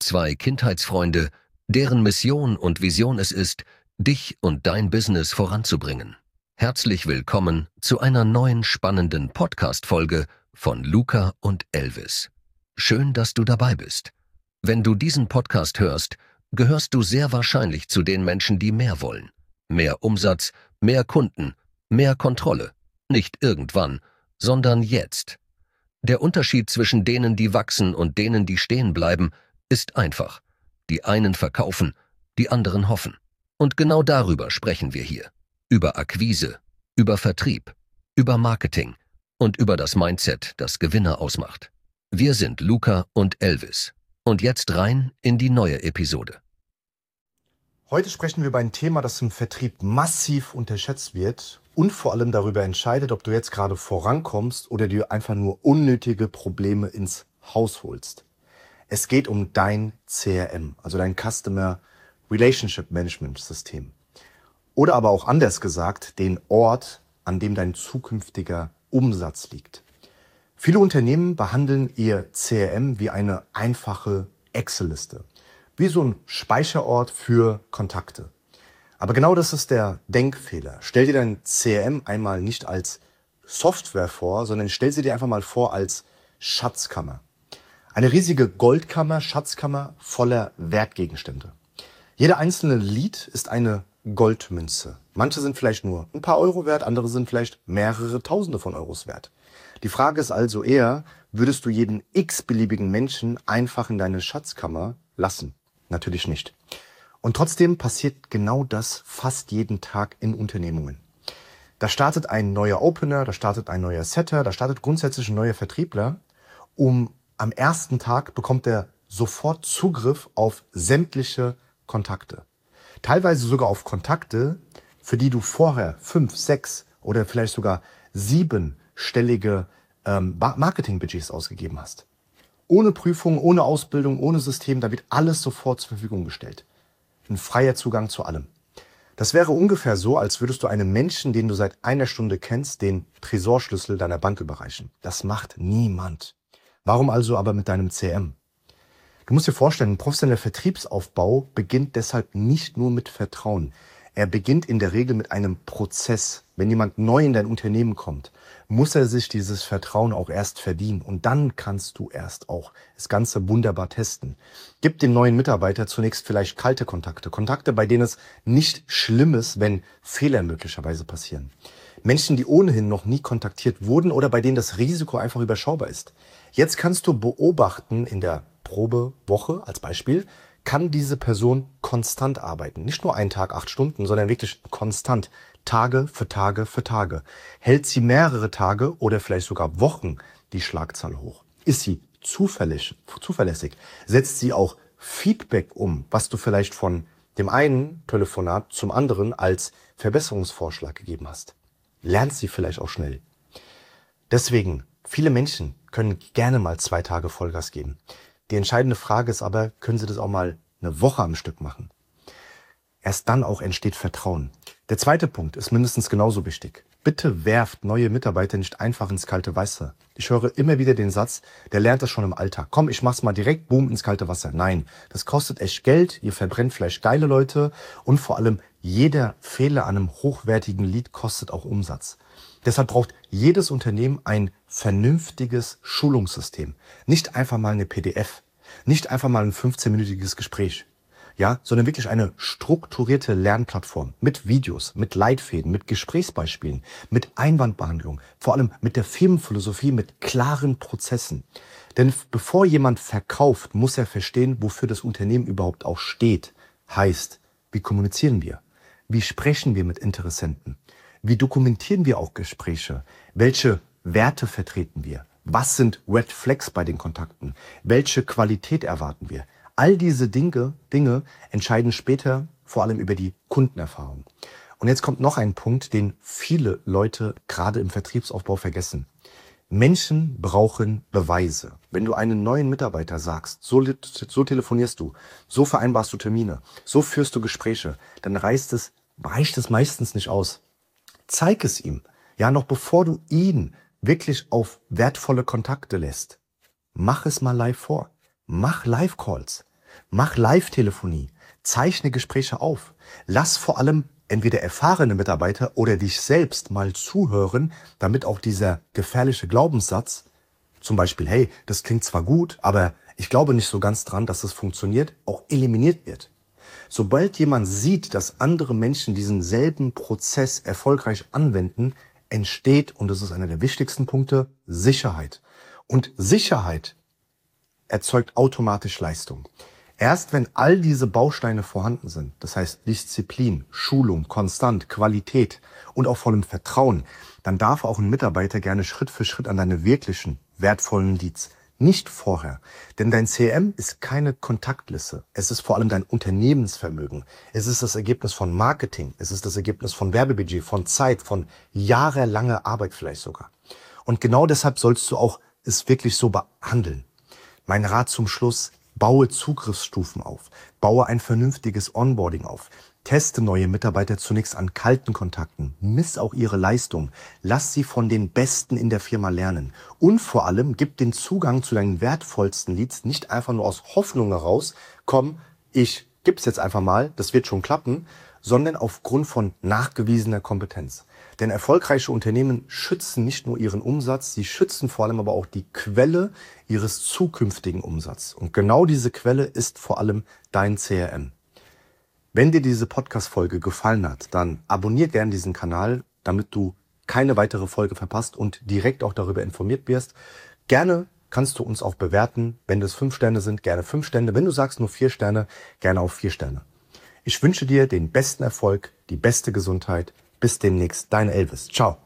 zwei Kindheitsfreunde, deren Mission und Vision es ist, dich und dein Business voranzubringen. Herzlich willkommen zu einer neuen spannenden Podcast-Folge von Luca und Elvis. Schön, dass du dabei bist. Wenn du diesen Podcast hörst, gehörst du sehr wahrscheinlich zu den Menschen, die mehr wollen. Mehr Umsatz, mehr Kunden, mehr Kontrolle. Nicht irgendwann, sondern jetzt. Der Unterschied zwischen denen, die wachsen und denen, die stehen bleiben, ist einfach. Die einen verkaufen, die anderen hoffen. Und genau darüber sprechen wir hier. Über Akquise, über Vertrieb, über Marketing und über das Mindset, das Gewinner ausmacht. Wir sind Luca und Elvis. Und jetzt rein in die neue Episode. Heute sprechen wir über ein Thema, das im Vertrieb massiv unterschätzt wird und vor allem darüber entscheidet, ob du jetzt gerade vorankommst oder dir einfach nur unnötige Probleme ins Haus holst. Es geht um dein CRM, also dein Customer Relationship Management System. Oder aber auch anders gesagt, den Ort, an dem dein zukünftiger Umsatz liegt. Viele Unternehmen behandeln ihr CRM wie eine einfache Excel-Liste. Wie so ein Speicherort für Kontakte. Aber genau das ist der Denkfehler. Stell dir dein CRM einmal nicht als Software vor, sondern stell sie dir einfach mal vor als Schatzkammer. Eine riesige Goldkammer, Schatzkammer voller Wertgegenstände. Jeder einzelne Lead ist eine Goldmünze. Manche sind vielleicht nur ein paar Euro wert, andere sind vielleicht mehrere Tausende von Euros wert. Die Frage ist also eher, würdest du jeden x-beliebigen Menschen einfach in deine Schatzkammer lassen? Natürlich nicht. Und trotzdem passiert genau das fast jeden Tag in Unternehmungen. Da startet ein neuer Opener, da startet ein neuer Setter, da startet grundsätzlich ein neuer Vertriebler. Am ersten Tag bekommt er sofort Zugriff auf sämtliche Kontakte. Teilweise sogar auf Kontakte, für die du vorher 5, 6 oder vielleicht sogar 7-stellige Marketingbudgets ausgegeben hast. Ohne Prüfung, ohne Ausbildung, ohne System, da wird alles sofort zur Verfügung gestellt. Ein freier Zugang zu allem. Das wäre ungefähr so, als würdest du einem Menschen, den du seit einer Stunde kennst, den Tresorschlüssel deiner Bank überreichen. Das macht niemand. Warum also aber mit deinem CRM? Du musst dir vorstellen, ein professioneller Vertriebsaufbau beginnt deshalb nicht nur mit Vertrauen. Er beginnt in der Regel mit einem Prozess. Wenn jemand neu in dein Unternehmen kommt, muss er sich dieses Vertrauen auch erst verdienen. Und dann kannst du erst auch das Ganze wunderbar testen. Gib dem neuen Mitarbeiter zunächst vielleicht kalte Kontakte. Kontakte, bei denen es nicht schlimm ist, wenn Fehler möglicherweise passieren. Menschen, die ohnehin noch nie kontaktiert wurden oder bei denen das Risiko einfach überschaubar ist. Jetzt kannst du beobachten in der Probewoche als Beispiel, kann diese Person konstant arbeiten. Nicht nur einen Tag, 8 Stunden, sondern wirklich konstant. Tage für Tage für Tage. Hält sie mehrere Tage oder vielleicht sogar Wochen die Schlagzahl hoch? Ist sie zuverlässig? Setzt sie auch Feedback um, was du vielleicht von dem einen Telefonat zum anderen als Verbesserungsvorschlag gegeben hast? Lernt sie vielleicht auch schnell? Deswegen, viele Menschen können gerne mal 2 Tage Vollgas geben. Die entscheidende Frage ist aber, können Sie das auch mal eine Woche am Stück machen? Erst dann auch entsteht Vertrauen. Der zweite Punkt ist mindestens genauso wichtig. Bitte werft neue Mitarbeiter nicht einfach ins kalte Wasser. Ich höre immer wieder den Satz, der lernt das schon im Alltag. Komm, ich mach's mal direkt, boom, ins kalte Wasser. Nein, das kostet echt Geld, ihr verbrennt vielleicht geile Leute und vor allem jeder Fehler an einem hochwertigen Lead kostet auch Umsatz. Deshalb braucht jedes Unternehmen ein vernünftiges Schulungssystem. Nicht einfach mal eine PDF, nicht einfach mal ein 15-minütiges Gespräch, ja, sondern wirklich eine strukturierte Lernplattform mit Videos, mit Leitfäden, mit Gesprächsbeispielen, mit Einwandbehandlung, vor allem mit der Firmenphilosophie, mit klaren Prozessen. Denn bevor jemand verkauft, muss er verstehen, wofür das Unternehmen überhaupt auch steht. Heißt, wie kommunizieren wir? Wie sprechen wir mit Interessenten? Wie dokumentieren wir auch Gespräche? Welche Werte vertreten wir? Was sind Red Flags bei den Kontakten? Welche Qualität erwarten wir? All diese Dinge entscheiden später vor allem über die Kundenerfahrung. Und jetzt kommt noch ein Punkt, den viele Leute gerade im Vertriebsaufbau vergessen. Menschen brauchen Beweise. Wenn du einen neuen Mitarbeiter sagst, so telefonierst du, so vereinbarst du Termine, so führst du Gespräche, dann reicht es meistens nicht aus. Zeig es ihm. Ja, noch bevor du ihn wirklich auf wertvolle Kontakte lässt. Mach es mal live vor. Mach Live-Calls. Mach Live-Telefonie, zeichne Gespräche auf. Lass vor allem entweder erfahrene Mitarbeiter oder dich selbst mal zuhören, damit auch dieser gefährliche Glaubenssatz, zum Beispiel, hey, das klingt zwar gut, aber ich glaube nicht so ganz dran, dass es funktioniert, auch eliminiert wird. Sobald jemand sieht, dass andere Menschen diesen selben Prozess erfolgreich anwenden, entsteht, und das ist einer der wichtigsten Punkte, Sicherheit. Und Sicherheit erzeugt automatisch Leistung. Erst wenn all diese Bausteine vorhanden sind, das heißt Disziplin, Schulung, Konstant, Qualität und auch vor allem Vertrauen, dann darf auch ein Mitarbeiter gerne Schritt für Schritt an deine wirklichen, wertvollen Leads. Nicht vorher. Denn dein CRM ist keine Kontaktliste. Es ist vor allem dein Unternehmensvermögen. Es ist das Ergebnis von Marketing. Es ist das Ergebnis von Werbebudget, von Zeit, von jahrelanger Arbeit vielleicht sogar. Und genau deshalb sollst du auch es wirklich so behandeln. Mein Rat zum Schluss: Baue Zugriffsstufen auf. Baue ein vernünftiges Onboarding auf. Teste neue Mitarbeiter zunächst an kalten Kontakten. Miss auch ihre Leistung. Lass sie von den Besten in der Firma lernen. Und vor allem gib den Zugang zu deinen wertvollsten Leads nicht einfach nur aus Hoffnung heraus, komm, ich gib's jetzt einfach mal, das wird schon klappen, sondern aufgrund von nachgewiesener Kompetenz. Denn erfolgreiche Unternehmen schützen nicht nur ihren Umsatz, sie schützen vor allem aber auch die Quelle ihres zukünftigen Umsatzes. Und genau diese Quelle ist vor allem dein CRM. Wenn dir diese Podcast-Folge gefallen hat, dann abonniere gerne diesen Kanal, damit du keine weitere Folge verpasst und direkt auch darüber informiert wirst. Gerne kannst du uns auch bewerten. Wenn es 5 Sterne sind, gerne 5 Sterne. Wenn du sagst nur 4 Sterne, gerne auch 4 Sterne. Ich wünsche dir den besten Erfolg, die beste Gesundheit. Bis demnächst, dein Elvis. Ciao.